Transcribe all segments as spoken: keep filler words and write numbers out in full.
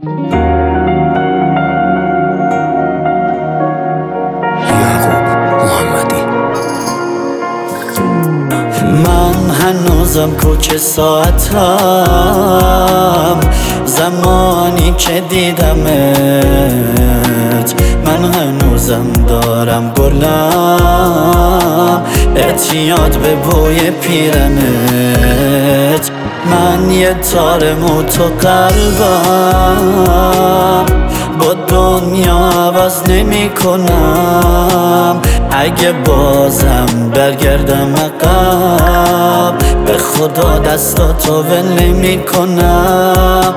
یعقوب محمدی. من هنوزم کوچه ساعتم، زمانی که دیدمت من هنوزم دارم گلم، اعتیاد به بوی پیرنت. من یه تار موت و قلبم با دنیا عوض نمی کنم. اگه بازم برگردم عقب، به خدا دستاتو ول نمی کنم.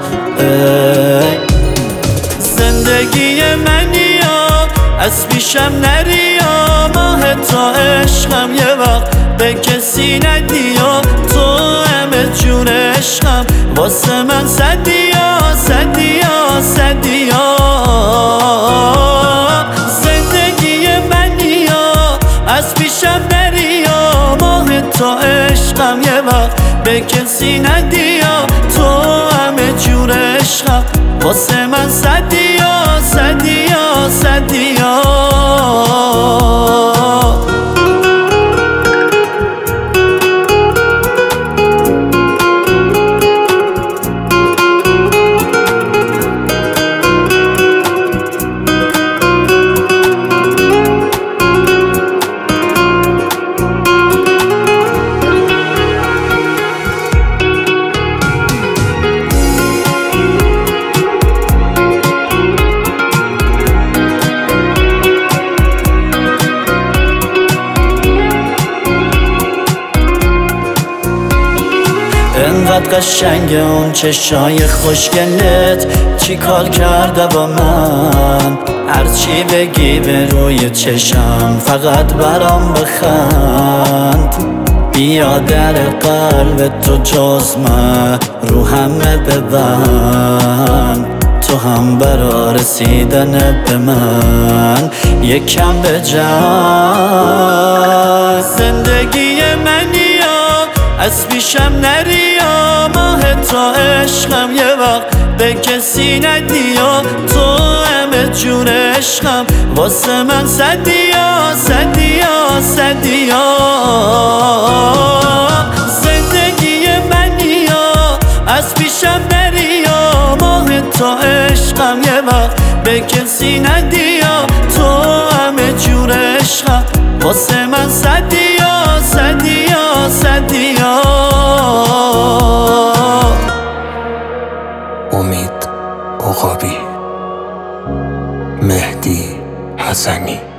زندگی منی یا از پیشم نری یا ماه تا عشقم یه وقت به کسی ندی یا تو همه جون عشقم واسه من صدی یا صدی یا صدی یا. زندگی منی یا از پیشم نری یا ماه تا عشقم یه وقت به کسی ندی یا تو همه جور عشقم واسه من صدی یا صدی یا صدی یا. انقدر قشنگه اون چشای خوشگلت، چی کار کرده با من؟ هرچی بگی به روی چشم فقط برام بخند. بیا در قلب تو جز من رو همه ببند، تو هم برا رسیدن به من یکم بجنگ. زندگی منی یا از پیشم نری یا ماه تا عشقم یه وقت به کسی ندی یا تو همه جون عشقم واسه من صدی یا صدی یا صدی یا. زندگی منی یا از پیشم نری یا ماه تا عشقم یه وقت به کسی ندی یا تو همه جور عشقم واسه من صدی یا صدی یا صدی یا. امید عقابی، مهدی حسنی.